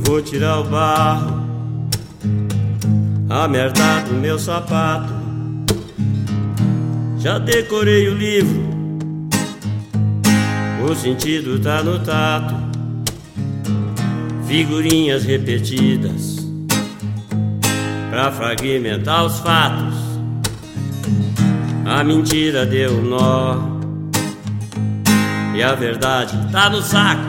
vou tirar o barro, a merda do meu sapato. Já decorei o livro, o sentido tá no tato. Figurinhas repetidas pra fragmentar os fatos. A mentira deu um nó e a verdade tá no saco.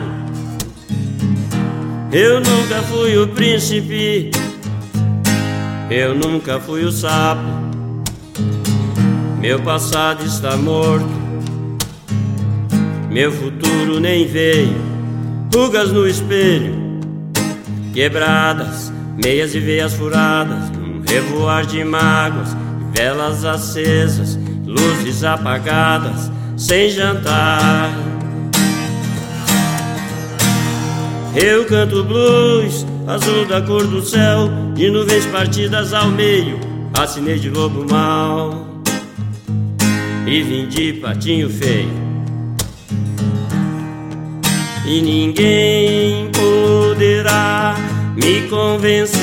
Eu nunca fui o príncipe, eu nunca fui o sapo. Meu passado está morto, meu futuro nem veio. Rugas no espelho, quebradas, meias e veias furadas, um revoar de mágoas, velas acesas, luzes apagadas, sem jantar. Eu canto blues, azul da cor do céu, de nuvens partidas ao meio. Assinei de lobo mau e vim de patinho feio. E ninguém poderá me convencer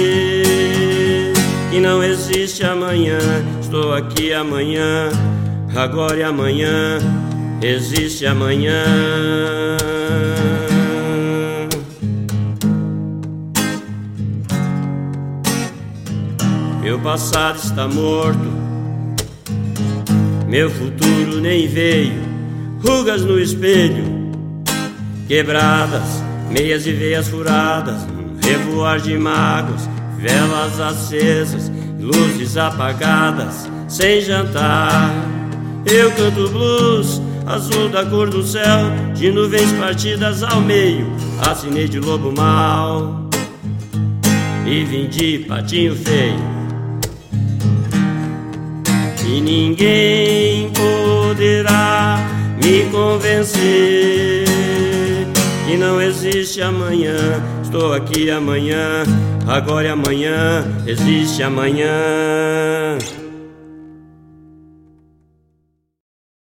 que não existe amanhã. Estou aqui amanhã, agora e amanhã. Existe amanhã. Meu passado está morto, meu futuro nem veio. Rugas no espelho, quebradas, meias e veias furadas, revoar de mágoas, velas acesas, luzes apagadas, sem jantar. Eu canto blues, azul da cor do céu, de nuvens partidas ao meio. Assinei de lobo mau e vim de patinho feio. E ninguém poderá me convencer que não existe amanhã. Estou aqui amanhã, agora e amanhã. Existe amanhã.